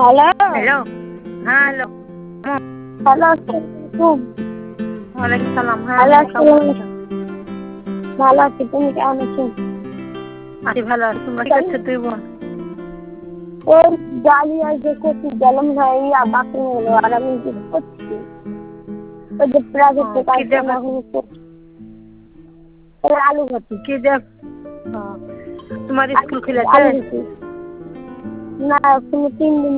Hello hello. হ্যাঁ, hello. Hello আসসালামু ওয়ালাইকুম সালাম। হ্যাঁ, হ্যালো কেমন আসসালামু আছো? ভালো আছি, তুমি কেমন আছো? আছি ভালো আছি। তোমরা কি করছো তুই বোন? ওই গাড়ি আসবে করছি, গেলাম ভাইয়া বাথরুম হলো আর আমি কিছু করছি। ওই যে প্রাইভেট কি কাজ দেখো? করছি আলু ভাতি। কি দেখ? তোমার স্কুল খুলেছে? আলু ভাতি না, তুমি 3 দিন